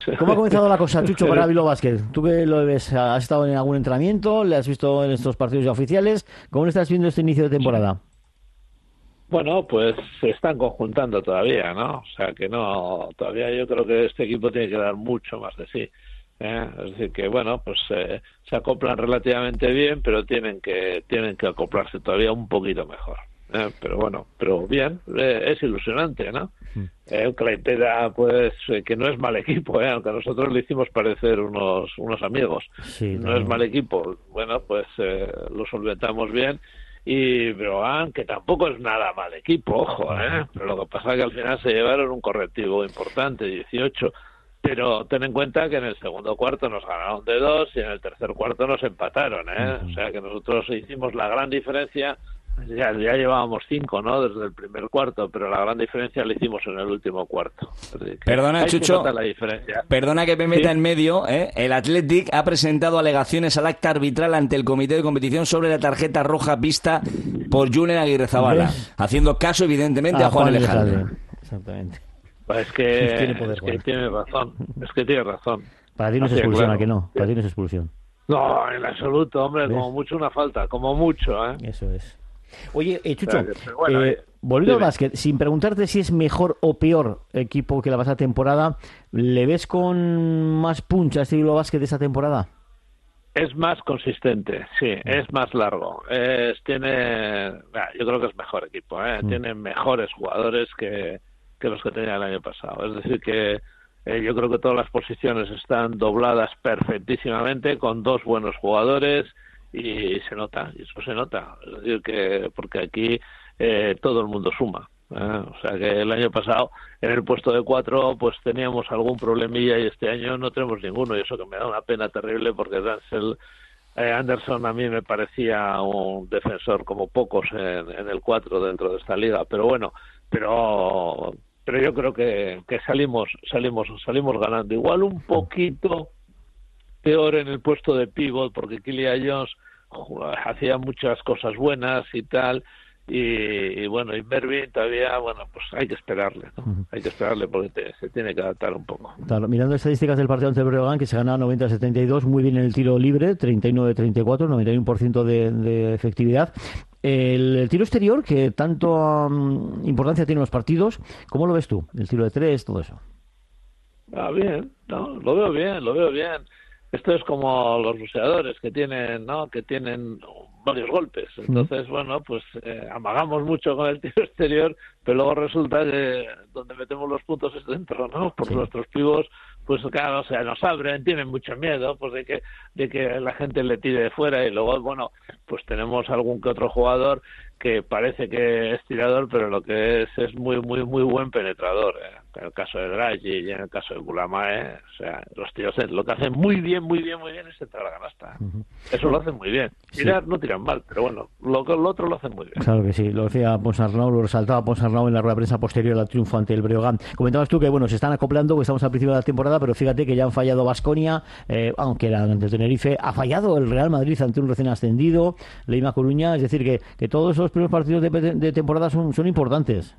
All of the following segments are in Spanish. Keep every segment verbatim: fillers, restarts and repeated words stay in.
¿Cómo ha comenzado la cosa, Chucho, para Bilbao Basket? ¿Tú que lo ves? ¿Has estado en algún entrenamiento? ¿Le has visto en estos partidos ya oficiales? ¿Cómo le estás viendo este inicio de temporada? Bueno, pues se están conjuntando todavía, ¿no? O sea que no, todavía yo creo que este equipo tiene que dar mucho más de sí. ¿eh? Es decir, que bueno, pues eh, se acoplan relativamente bien, pero tienen que tienen que acoplarse todavía un poquito mejor. ¿eh? Pero bueno, pero bien, eh, es ilusionante, ¿no? Eh, un Claytera, pues, eh, que no es mal equipo, ¿eh? Aunque nosotros le hicimos parecer unos unos amigos. Sí, No es mal también. equipo. Bueno, pues eh, lo solventamos bien. Y Brogan, que tampoco es nada mal equipo, ojo, ¿eh? Pero lo que pasa es que al final se llevaron un correctivo importante, dieciocho. Pero ten en cuenta que en el segundo cuarto nos ganaron de dos y en el tercer cuarto nos empataron, ¿eh? O sea que nosotros hicimos la gran diferencia. Ya, ya llevábamos cinco, ¿no? Desde el primer cuarto, pero la gran diferencia la hicimos en el último cuarto. Así que Perdona, ahí se nota Chucho, la diferencia. perdona que me Sí. meta en medio, ¿eh? El Athletic ha presentado alegaciones al acta arbitral ante el comité de competición sobre la tarjeta roja vista por Julen Aguirrezabala, ¿Ves? haciendo caso evidentemente Ah, a Juan Juan Alejandro. Alejandro. Exactamente. Pues es Tiene que, poder, es que Juan. tiene razón, es que tiene razón. Para ti no es Así de expulsión, ¿a que claro. no? Para ti no es expulsión. No, en absoluto, hombre, ¿Ves? como mucho una falta, como mucho, ¿eh? Eso es. Oye, eh, O sea, Chucho, que, pero bueno, eh, oye, volviendo al dime. básquet, sin preguntarte si es mejor o peor equipo que la pasada temporada, ¿le ves con más punch a este Bilbao Basket de esta temporada? Es más consistente, sí, es más largo. Es, tiene, ah, yo creo que es mejor equipo, ¿eh? Mm. Tiene mejores jugadores que, que los que tenía el año pasado. Es decir, que eh, yo creo que todas las posiciones están dobladas perfectísimamente con dos buenos jugadores y se nota, y eso se nota. Es decir, que porque aquí eh, todo el mundo suma. ¿eh? O sea que el año pasado en el puesto de cuatro pues teníamos algún problemilla y este año no tenemos ninguno y eso que me da una pena terrible porque Denzel eh, Anderson a mí me parecía un defensor como pocos en, en el cuatro dentro de esta liga, pero bueno, pero pero yo creo que, que salimos salimos salimos ganando igual un poquito peor en el puesto de pívot porque Kylian Jones jo, hacía muchas cosas buenas y tal y, y bueno y Mervyn todavía bueno pues hay que esperarle, ¿no? Ujú. Hay que esperarle porque te- se tiene que adaptar un poco. Claro, mirando estadísticas del partido ante el Breogán, que se ganaba noventa a setenta y dos, muy bien en el tiro libre, treinta y nueve a treinta y cuatro, noventa y uno por ciento de, de efectividad. El, el tiro exterior, que tanto um, importancia tiene en los partidos, ¿cómo lo ves tú? El tiro de tres, todo eso. Ah, bien, no, lo veo bien, lo veo bien. Esto es como los buceadores que tienen, ¿no? Que tienen varios golpes. Mm. Entonces, bueno, pues eh, amagamos mucho con el tiro exterior, pero luego resulta que donde metemos los puntos es dentro, ¿no? Porque Sí. nuestros pibos, pues claro, o sea, nos abren, tienen mucho miedo, pues de que de que la gente le tire de fuera y luego, bueno, pues tenemos algún que otro jugador que parece que es tirador, pero lo que es es muy, muy, muy buen penetrador. ¿eh? En el caso de Draghi y en el caso de Bulamae, o sea, los tíos eh, lo que hacen muy bien, muy bien, muy bien es entrar a la canasta. Ujú. Eso lo hacen muy bien. Sí. Tirar no tiran mal, pero bueno, lo, lo otro lo hacen muy bien. Claro que sí, lo decía Ponsarnau, lo resaltaba Ponsarnau en la rueda de prensa posterior al triunfo ante el Breogán. Comentabas tú que bueno, se están acoplando, que estamos al principio de la temporada, pero fíjate que ya han fallado Baskonia, eh, aunque era ante el Tenerife, ha fallado el Real Madrid ante un recién ascendido, Leima Coruña, es decir, que, que todos esos primeros partidos de, de temporada son, son importantes.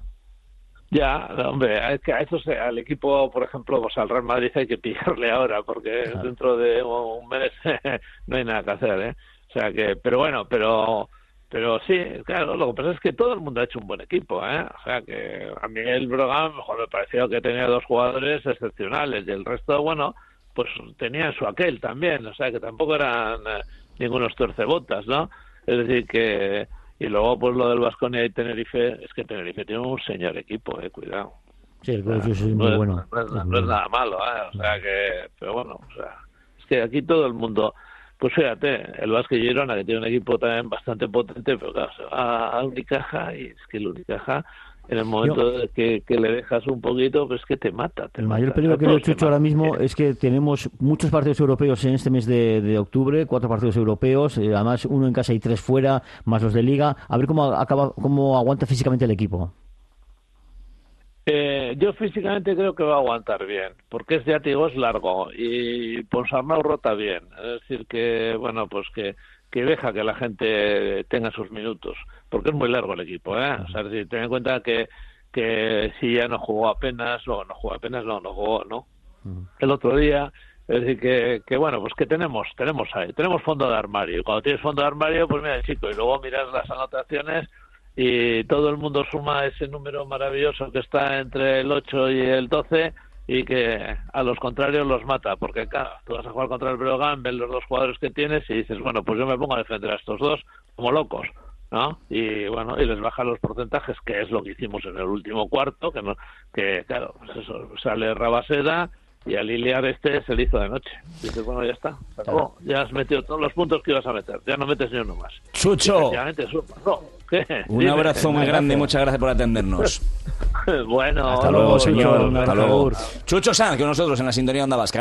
Ya, hombre, es que a eso se- al equipo, por ejemplo, pues al Real Madrid hay que pillarle ahora, porque Claro. dentro de un mes no hay nada que hacer, ¿eh? O sea que, pero bueno, pero pero sí, claro, lo que pasa es que todo el mundo ha hecho un buen equipo, ¿eh? O sea que a mí el Brogan, mejor me pareció que tenía dos jugadores excepcionales y el resto, bueno, pues tenían su aquel también, o sea que tampoco eran eh, ningunos torcebotas, ¿no? Es decir que y luego, pues lo del Baskonia y Tenerife, es que Tenerife tiene un señor equipo, eh, cuidado. Sí, el O sea, coach es no, muy es, bueno. no, es, Es muy no es bueno. nada malo, ¿eh? O sea que, pero bueno, o sea, es que aquí todo el mundo, pues fíjate, el Basque Girona, que tiene un equipo también bastante potente, pero claro, se va a Unicaja y es que el Unicaja, en el Yo, momento de que, que le dejas un poquito, pues que te mata, te el mayor mata. O peligro sea, que veo, todos te Chucho, ahora matan. mismo es que tenemos muchos partidos europeos en este mes de, de octubre, cuatro partidos europeos, eh, además uno en casa y tres fuera, más los de liga. A ver cómo acaba, cómo aguanta físicamente el equipo. Eh, yo físicamente creo que va a aguantar bien, porque es, ya te digo, es largo y Ponsarnau rota bien. Es decir, que, bueno, pues que, que deja que la gente tenga sus minutos, porque es muy largo el equipo, ¿eh? O sea, es decir, ten en cuenta que, que si ya no jugó apenas, no, no jugó apenas, no, no jugó, ¿no? el otro día. Es decir, que, que bueno, pues que tenemos, tenemos ahí, tenemos fondo de armario. Y cuando tienes fondo de armario, pues mira, chico, y luego miras las anotaciones y todo el mundo suma ese número maravilloso que está entre el ocho y el doce y que a los contrarios los mata, porque claro, tú vas a jugar contra el Breogán, ves los dos jugadores que tienes y dices, bueno, pues yo me pongo a defender a estos dos como locos, ¿no? Y bueno, y les baja los porcentajes, que es lo que hicimos en el último cuarto, que no, que claro, pues eso, sale Rabaseda y al Iliar este se le hizo de noche. Dices, bueno, ya está, se acabó. Ya has metido todos los puntos que ibas a meter, ya no metes ni uno más. Chucho, no, un Dime. abrazo muy grande y muchas gracias por atendernos. Bueno, hasta luego, señor. Chucho, Hasta luego. Chucho. Chucho Sanz, que nosotros en la sintonía Onda Vasca.